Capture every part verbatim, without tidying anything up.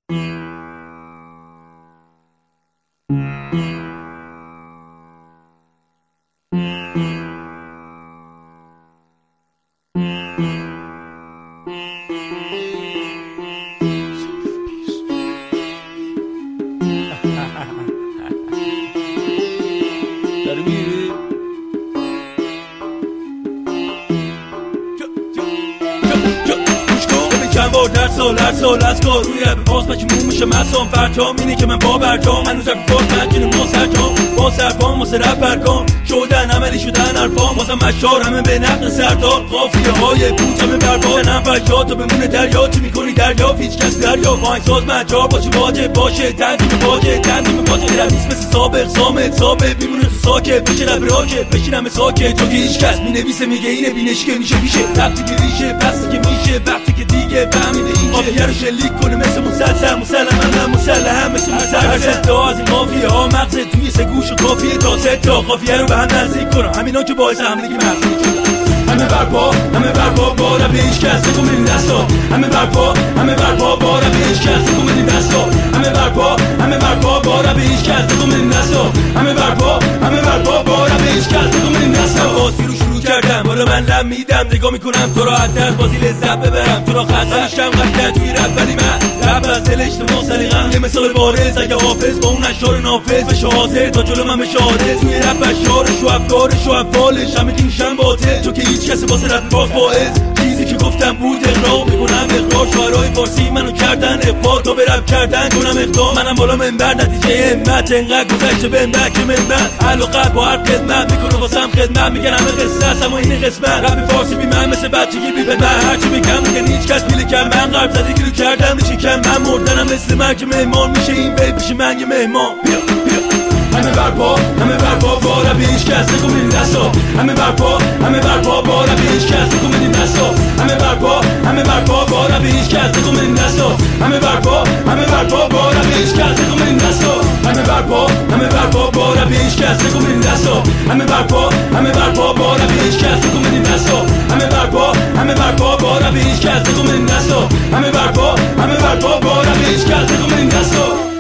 در سال هر سال از کار روی رب باز مجموع میشه مصام فرجام اینه که من با برجام هنوز رب فرد مجنه ما سرجام با سربام واسه رب برگام شدن عملی شدن حرفام واسه مشار همه به نقل سردار قافیه های پوچ همه بربار نم فرجات و بمونه دریا چی میکنی دریا هیچ کس دریا وای ساز مجار باشه واجب باشه تنظیم واجه تنظیم واجه رب نیست مثل سابق سامت ثابت میمونه تو ساکت بشه رب راکت بشین همه ساکت تو که هیچ کس مینویسه میگه اینه بینش که میشه میشه وقتی که ریشه پس که میشه وقتی که دیگه فهمیده این آبیه رو شلیک کنه مثل مسلسل مسلم هم مسلم مثل مسلسل هر صدا از این مافیه ها مغز توی سه گوش و کافیه تا سه تا قافیه رو به هم نزدیک کنم همینا که باعث حملگی مغزی شدن همه برپا همه برپا بارا به هیچ کس نکن بریم دستا همه برپا همه برپا بارا به هیچ کس نکن بریم دستا همه برپا همه برپا بارا به هیچ کس نکن بریم دستا همه برپا همه برپا بارا به هیچ کس نکن بریم دستا بازی رو شروع کردم حالا من لم میدم نگاه میکنم تو راحت از بازی لذت ببرم تو را خسته میشم قطعا توی رب ولی من رب از دل اجتماع سلیقه‌ام یه مثال بارز اگه حافظ با اون اشعار نافذ بشه حاضر تا جلو من بشه حادث توی رب اشعارش و افکارش و افعالش همه دی میشن باطل چون که هیچ کسی واسه رب باز باعث چیزی که گفتم بود اقرار میکنم اقرار شعرهای فارسی منو کردن افاد تا برب کردن کنم اقدام منم بالا منبر نتیجه همت انقدر گذشته بهم بک منبر علاقه با هر خدمت میکنه واسم خدمت میگن همه قصه هست اما این قسمت رب فارسی بی من مثل بچگی بی پدر هرچی میگم میگن هیچ کس پیله کم من قرب زدی گیرو کردم میشه کم من مردنم مثل مرگ مهمان میشه این بیت میشه من یه مهمان بیا بیا همه برپا همه برپا بارا به هیچ کس نکن بریم دستا همه برپا همه برپا بارا به هیچ کس نکن بریم دستا همه برپا همه برپا بارا به هیچ کس نکن بریم دستا همه برپا همه برپا بارا به هیچ کس نکن بریم دستا همه برپا همه برپا بارا به هیچ کس نکن بریم دستا همه برپا همه برپا بارا به هیچ کس نکن بریم دستا همه برپا همه برپا بارا به هیچ کس نکن بریم دستا همه برپا همه برپا بارا به هیچ کس نکن بریم دستا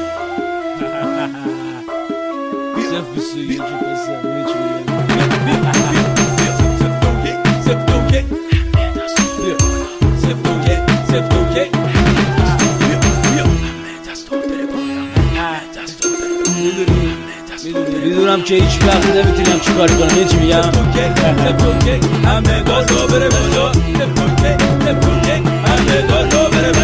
میدونم که هیچ وقت نمیتونم چی کاری کنم هیچ میگم همه گاز رو بره بالا همه گاز رو بره